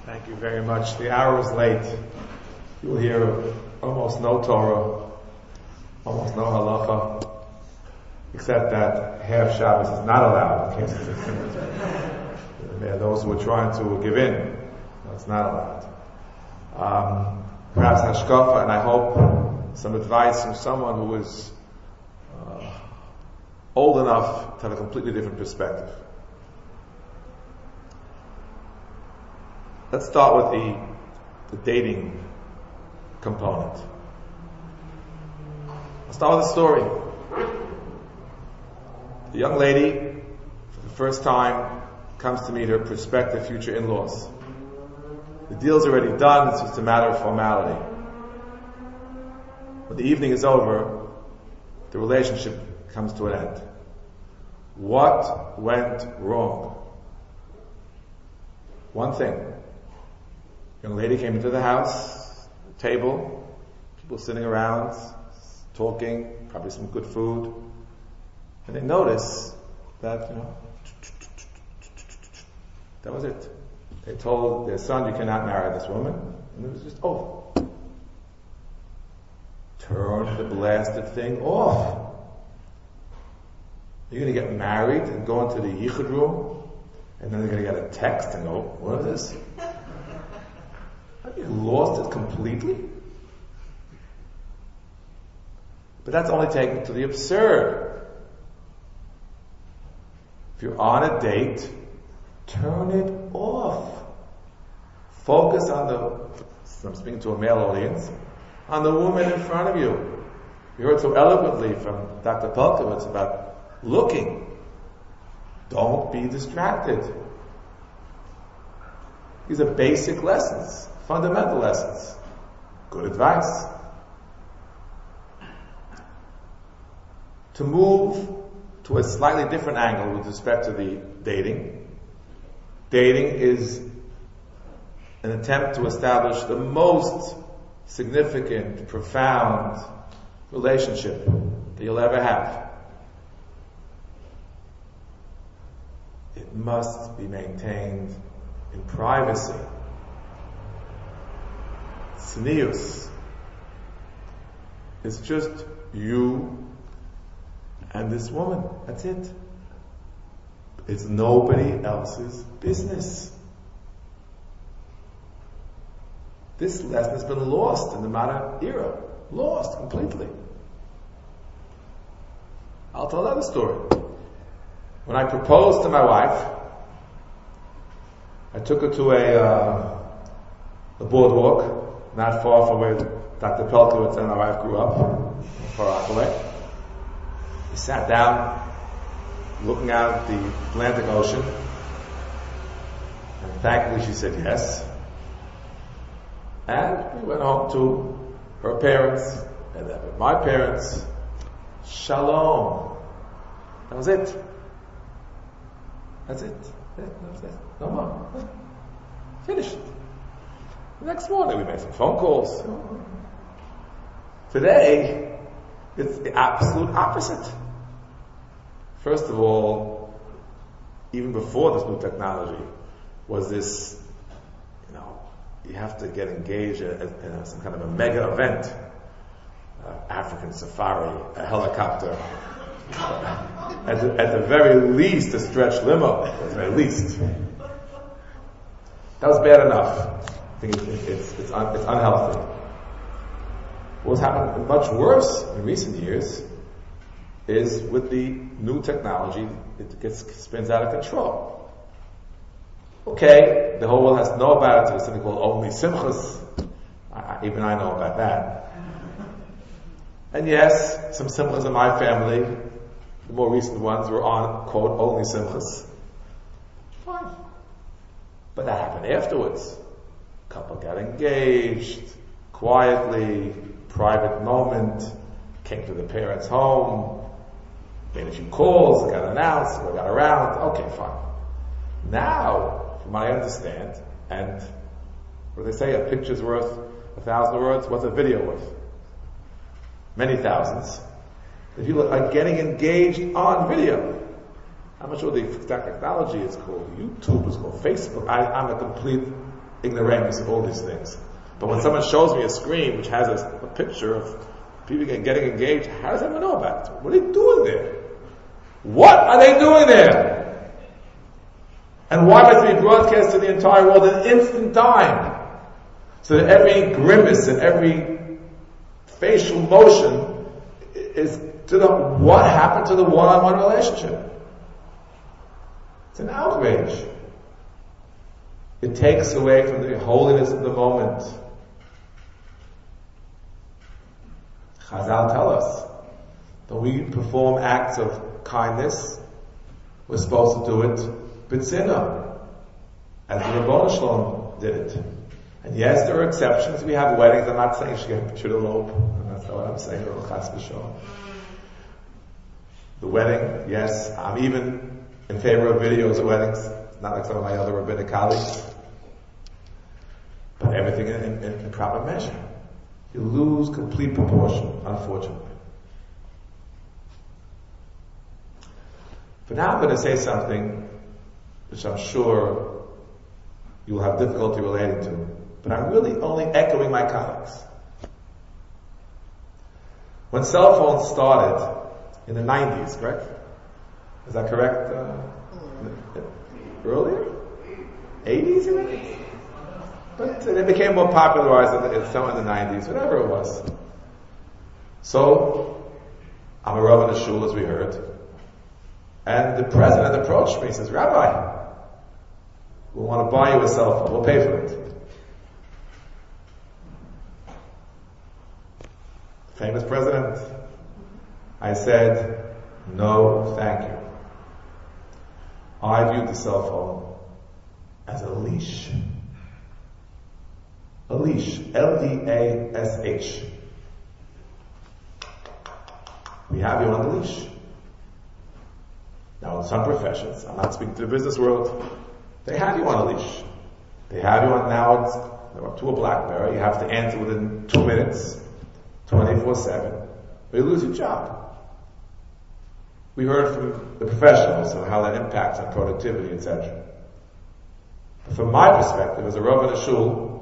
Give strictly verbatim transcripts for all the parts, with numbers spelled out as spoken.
Thank you very much. The hour is late. You'll hear almost no Torah, almost no halacha, except that half Shabbos is not allowed. In case there are those who are trying to give in. No, it's not allowed. Um, perhaps hashkafa, and I hope some advice from someone who is uh, old enough to have a completely different perspective. Let's start with the, the dating component. I'll start with a story. The young lady, for the first time, comes to meet her prospective future in-laws. The deal's already done, it's just a matter of formality. When the evening is over, the relationship comes to an end. What went wrong? One thing. A young lady came into the house, a table, people sitting around, talking, probably some good food, and they notice that, you know, that was it. They told their son, you cannot marry this woman, and it was just over. Turn the blasted thing off. You're going to get married and go into the yichud room, and then they're going to get a text and go, what is this? Have you lost it completely? But that's only taken to the absurd. If you're on a date, turn it off. Focus on the, I'm speaking to a male audience, on the woman in front of you. You heard so eloquently from Doctor Pelkowitz about looking. Don't be distracted. These are basic lessons, fundamental lessons. Good advice. To move to a slightly different angle with respect to the dating. Dating is an attempt to establish the most significant, profound relationship that you'll ever have. It must be maintained in privacy. Tznius. It's just you and this woman. That's it. It's nobody else's business. This lesson has been lost in the modern era. Lost completely. I'll tell another story. When I proposed to my wife, I took her to a, uh, a boardwalk, not far from where Doctor Pelkowitz and my wife grew up, far away. We sat down, looking out at the Atlantic Ocean, and thankfully she said yes. And we went home to her parents, and then with my parents. Shalom. That was it. That's it. That was it. No more. Finished. The next morning we made some phone calls. Today, it's the absolute opposite. First of all, even before this new technology, was this, you know, you have to get engaged in, in some kind of a mega event. Uh, African safari, a helicopter, uh, at, the, at the very least a stretch limo, at the very least. That was bad enough. I think it, it, it's, it's, un, it's unhealthy. What's happened much worse in recent years is with the new technology, it gets spins out of control. Okay, the whole world has to know about it. There's something called Only Simchas. I, even I know about that. And yes, some Simchas in my family, the more recent ones, were on, quote, Only Simchas. Fine. But that happened afterwards. Couple got engaged, quietly, private moment, came to the parents' home, made a few calls, got announced, got around, okay, fine. Now, from what I understand, and what do they say, a picture's worth a thousand words, what's a video worth? Many thousands. If you look, are getting engaged on video. I'm not sure the exact technology is called YouTube, it's called Facebook. I, I'm a complete ignoramus of all these things. But when someone shows me a screen which has a, a picture of people getting engaged, how does anyone know about it? What are they doing there? What are they doing there? And why must it be broadcast to the entire world in instant time? So that every grimace and every facial motion is to the, what happened to the one-on-one relationship? It's an outrage. It takes away from the holiness of the moment. Chazal tell us that we perform acts of kindness, we're supposed to do it b'tzina, as the Ribbono Shalom did it. And yes, there are exceptions. We have weddings. I'm not saying you should elope. That's not what I'm saying. The wedding, yes. I'm even in favor of videos of weddings. Not like some of my other rabbinic colleagues. But everything in, in, in proper measure. You lose complete proportion, unfortunately. But now I'm going to say something which I'm sure you'll have difficulty relating to. But I'm really only echoing my colleagues. When cell phones started in the nineties, correct? Is that correct? Uh, earlier? eighties even? But they became more popularized in, the, in some of the nineties, whatever it was. So, I'm a rabbi in the shul, as we heard. And the president approached me and says, Rabbi, we want to buy you a cell phone. We'll pay for it. Famous president. I said, no, thank you. I viewed the cell phone as a leash. A leash. L E A S H. We have you on the leash. Now in some professions, I'm not speaking to the business world, they have you on a leash. They have you on, now it's up to a BlackBerry, you have to answer within two minutes, twenty-four seven, or you lose your job. We heard from the professionals on how that impacts on productivity, et cetera. But from my perspective, as a Rav in a shul,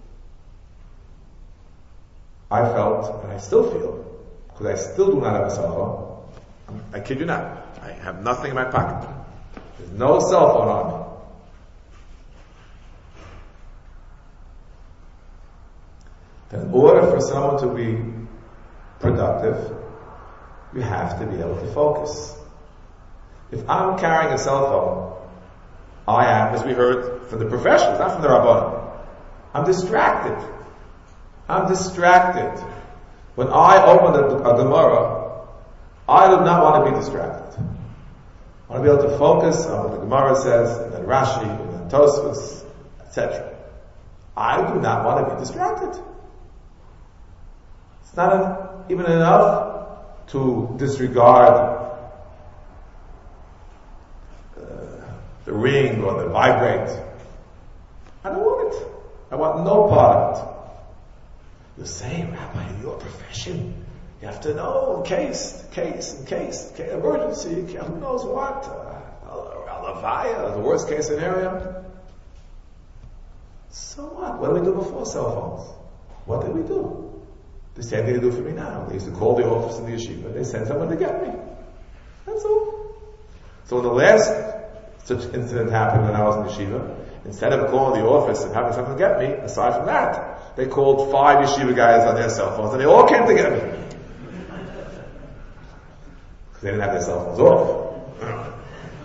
I felt, and I still feel, because I still do not have a cell phone, I kid you not, I have nothing in my pocket. There's no cell phone on me. That in order for someone to be productive, you have to be able to focus. If I'm carrying a cell phone, I am, as we heard from the professionals, not from the Rabbanim, I'm distracted. I'm distracted. When I open a, a Gemara, I do not want to be distracted. I want to be able to focus on what the Gemara says, and then Rashi, and then Tosfos, et cetera. I do not want to be distracted. It's not an, even enough to disregard uh, the ring or the vibrate. I don't want it. I want no part of it. You're saying, Rabbi, in your profession, you have to know in case, case, in case, case emergency, who knows what, uh, Alavaya, the worst case scenario. So what? What did we do before cell phones? What did we do? The same thing they do for me now. They used to call the office in the yeshiva. They send someone to get me. That's all. So when the last such incident happened when I was in yeshiva, instead of calling the office and having someone to get me, aside from that, they called five yeshiva guys on their cell phones, and they all came to get me. Because they didn't have their cell phones off.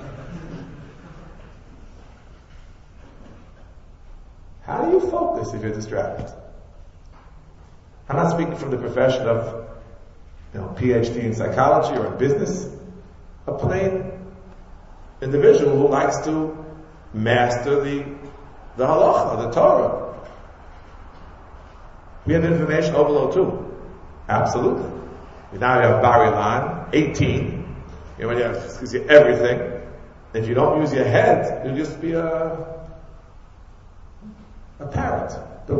How do you focus if you're distracted? I'm not speaking from the profession of, you know, P H D in psychology or in business. A plain individual who likes to master the the halacha, the Torah. We have information overload too. Absolutely. Now you have Bar Ilan, eighteen. You know, when you have gives you everything. If you don't use your head, you'll just be a a parrot.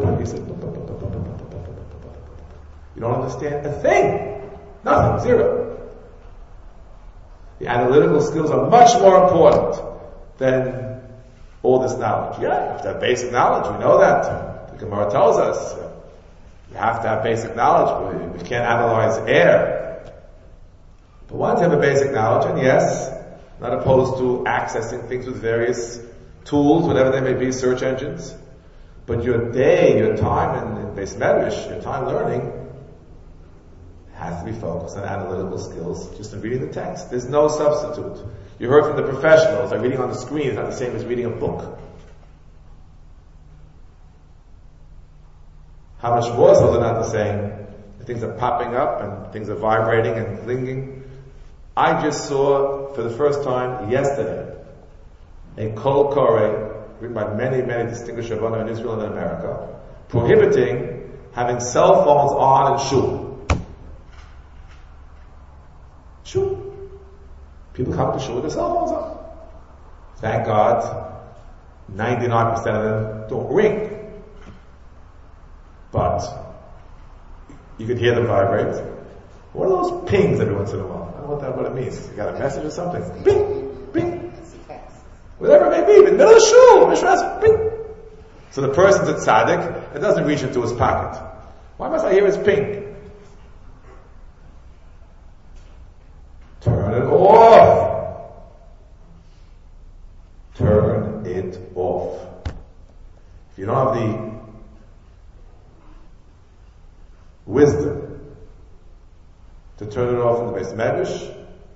You don't understand a thing. Nothing. Zero. The analytical skills are much more important than all this knowledge. Yeah, you have to have basic knowledge. We know that. The Gemara tells us you have to have basic knowledge. We, we can't analyze air. But once you have a basic knowledge, and yes, not opposed to accessing things with various tools, whatever they may be, search engines, but your day, your time in, in Beis Medrash, your time learning, has to be focused on analytical skills, just in reading the text. There's no substitute. You heard from the professionals that reading on the screen is not the same as reading a book. How much more so they're not the same. Things are popping up and things are vibrating and clinging. I just saw for the first time yesterday a Kol Koreh written by many, many distinguished Rabbanim in Israel and in America, prohibiting having cell phones on in shul. Shul. People come to shul with their cell phones on. Thank God, ninety-nine percent of them don't ring. But you can hear them vibrate. What are those pings every once in a while? I don't know what that what it means. You got a message or something? Bing, bing. Whatever it may be, in the middle of the shul, Mishras, bing. So the person's at tzaddik, it doesn't reach into his pocket. Why must I hear his ping? Turn it off. Turn it off. If you don't have the wisdom to turn it off in the Beis Medrash,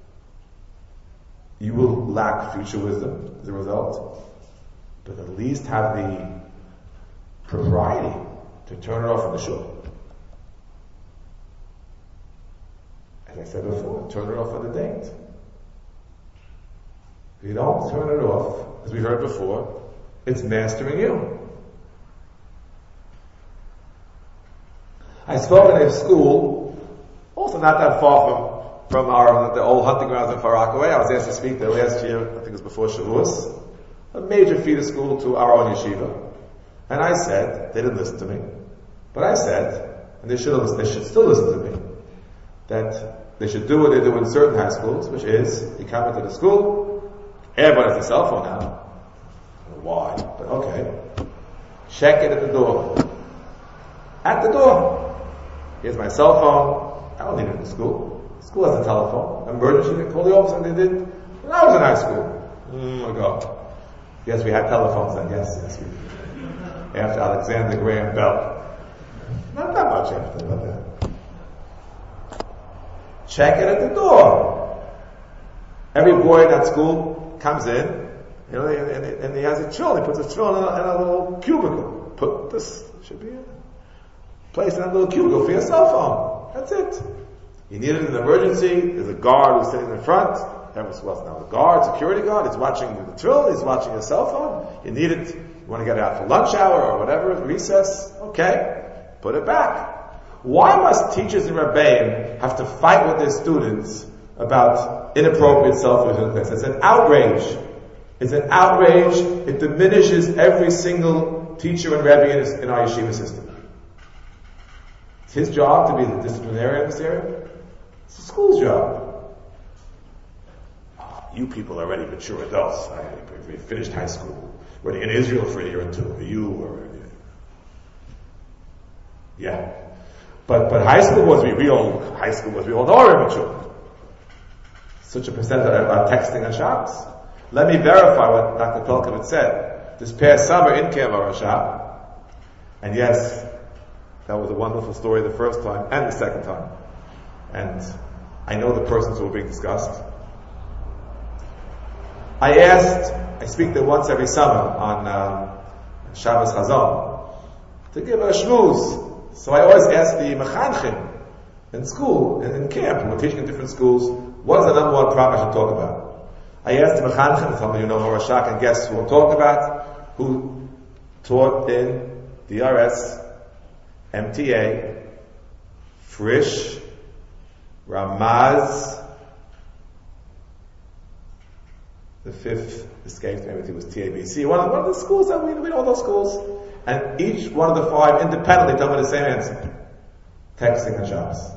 you will lack future wisdom as a result. But at least have the propriety to turn it off in the shul. As I said before, turn it off on the date. If you don't turn it off, as we heard before, it's mastering you. I spoke in a school, also not that far from from our the old hunting grounds in Far Rockaway. I was asked to speak there last year, I think it was before Shavuos, a major feeder school to our own yeshiva. And I said, they didn't listen to me, but I said, and they should they should still listen to me, that they should do what they do in certain high schools, which is, you come into the school, everybody has a cell phone now. I don't know why, but okay. Check it at the door. At the door. Here's my cell phone. I don't need it in school. School has a telephone. Emergency, they call the office, and they did when I was in high school. Mm, ago. Yes, we had telephones then. Yes, yes. We, after Alexander Graham Bell. Not that much after, but that. Check it at the door. Every boy in that school comes in, you know, and, and, and he has a tefillin. He puts a tefillin in a, in a little cubicle. Put this, should be it. Place in a little cubicle for your cell phone. That's it. You need it in an emergency. There's a guard who's sitting in front. That was what's now a guard, security guard. He's watching the drill. He's watching your cell phone. You need it. You want to get it out for lunch hour or whatever, recess. Okay. Put it back. Why must teachers and Rebbeim have to fight with their students about inappropriate cell phone use? It's an outrage. It's an outrage. It diminishes every single teacher and Rebbe in, his, in our yeshiva system. It's his job to be the disciplinarian in this area. It's the school's job. Oh, you people are already mature adults. I, we finished high school. We're in Israel for a year or two. You are, yeah. But but high school was we, we all high school was we all know are mature. Such a percentage are texting on Shabbos. Let me verify what Doctor Pelkovitz said. This past summer in Camp Arashah, and yes, that was a wonderful story the first time and the second time. And I know the persons who were being discussed. I asked, I speak there once every summer on um, Shabbos Chazon, to give a shmooze. So I always ask the mechanchim in school, in, in camp, we're teaching in different schools, what is the number one problem I should talk about? I asked the mechanchim, some of you know Horashak, and guess who I'm talking about, who taught in D R S, M T A, Frisch, Ramaz, the fifth escaped, maybe it was T A B C, one of, one of the schools that we, we know those schools. And each one of the five independently told me the same answer. Texting and Shabbos.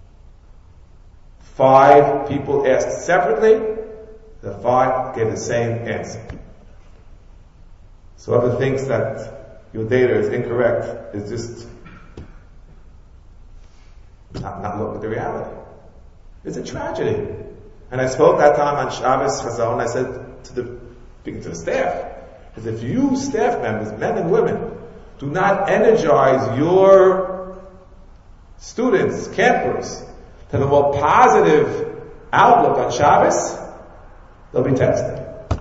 Five people asked separately, the five gave the same answer. So whoever thinks that your data is incorrect is just not, not looking at the reality. It's a tragedy. And I spoke that time on Shabbos Chazal, and I said to the, speaking to the staff, is if you staff members, men and women, do not energize your students, campers, to have a more positive outlook on Shabbos, they'll be tested.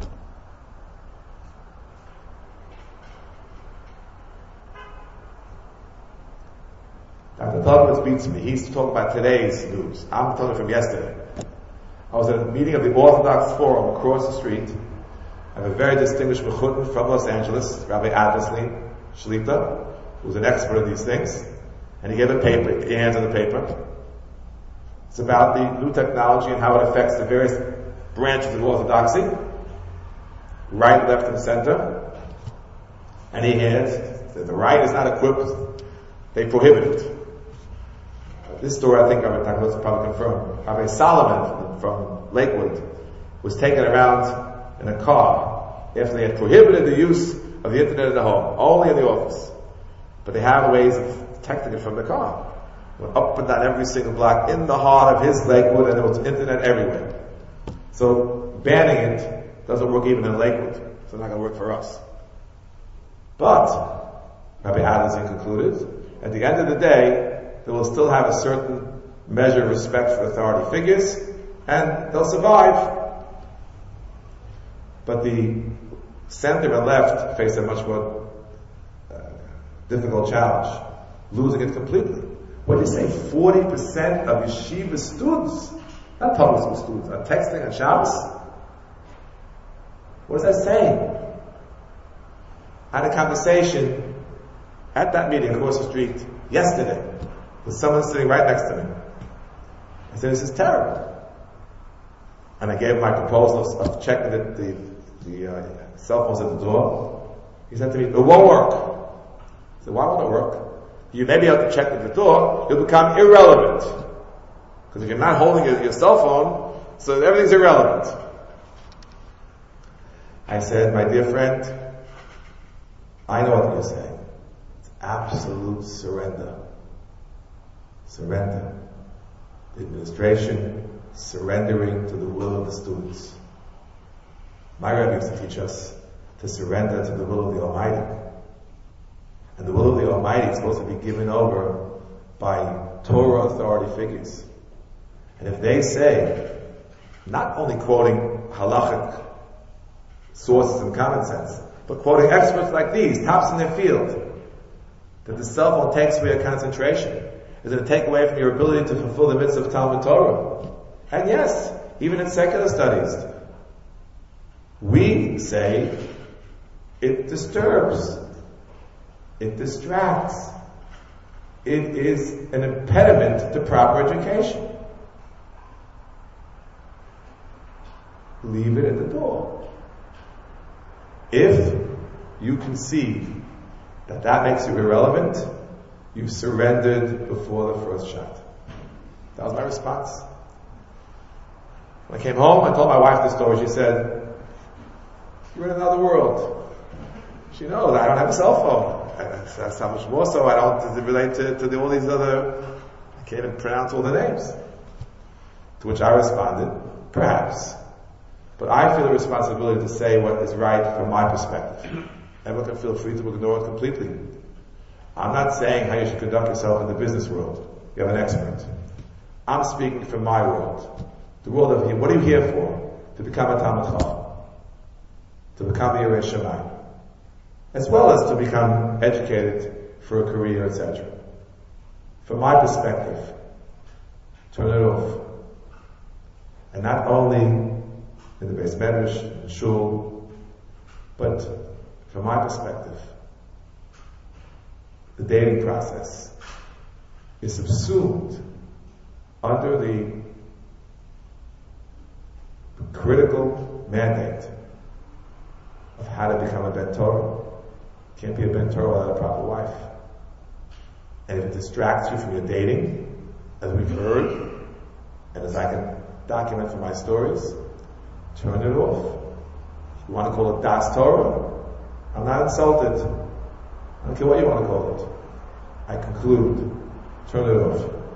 Doctor Tugwitz beats me. He's talking about today's news. I'm telling you from yesterday. I was at a meeting of the Orthodox Forum across the street. I have a very distinguished mechutin from Los Angeles, Rabbi Adlesley Shlita, who's an expert in these things. And he gave a paper, put your hands on the paper. It's about the new technology and how it affects the various branches of Orthodoxy, right, left, and center. And he hands, that the right is not equipped, they prohibit it. This story, I think Rabbi Tugwitz probably confirmed. Rabbi Solomon from Lakewood was taken around in a car after they had prohibited the use of the internet in the home, only in the office. But they have ways of detecting it from the car. Went up and down every single block in the heart of his Lakewood, and there was internet everywhere. So banning it doesn't work even in Lakewood. So it's not going to work for us. But Rabbi Adlesley concluded, at the end of the day, they will still have a certain measure of respect for authority figures, and they'll survive. But the center and left face a much more uh, difficult challenge, losing it completely. What do you say? forty percent of yeshiva students, not public school students, are texting on Shabbos? What does that say? I had a conversation at that meeting across the street yesterday with someone sitting right next to me. I said, this is terrible. And I gave my proposal of checking the, the, the uh, cell phones at the door. He said to me, it won't work. I said, why won't it work? You may be able to check at the door, you'll become irrelevant. Because if you're not holding your, your cell phone, so everything's irrelevant. I said, my dear friend, I know what you're saying. It's absolute surrender. Surrender. The administration surrendering to the will of the students. My Rebbe used to teach us to surrender to the will of the Almighty. And the will of the Almighty is supposed to be given over by Torah authority figures. And if they say, not only quoting halachic sources and common sense, but quoting experts like these, tops in their field, that the cell phone takes away your concentration, is going to take away from your ability to fulfill the mitzvah of Talmud Torah. And yes, even in secular studies, we say it disturbs, it distracts, it is an impediment to proper education. Leave it at the door. If you concede that that makes you irrelevant, you've surrendered before the first shot. That was my response. When I came home, I told my wife the story. She said, you're in another world. She knows I don't have a cell phone. That's, that's how much more so I don't relate to, to the, all these other, I can't even pronounce all the names. To which I responded, perhaps. But I feel the responsibility to say what is right from my perspective. Everyone can feel free to ignore it completely. I'm not saying how you should conduct yourself in the business world. You have an expert. I'm speaking from my world. The world of, what are you here for? To become a Talmid Chacham. To become a Yirei Shamayim. As well as to become educated for a career, et cetera. From my perspective, turn it off. And not only in the Beis Medrash, in Shul, but from my perspective, the dating process is subsumed under the critical mandate of how to become a Ben Torah. Can't be a Ben Torah without a proper wife. And if it distracts you from your dating, as we've heard, and as I can document from my stories, turn it off. If you want to call it Das Torah, I'm not insulted. I don't care what you want to call it. I conclude. Turn it off.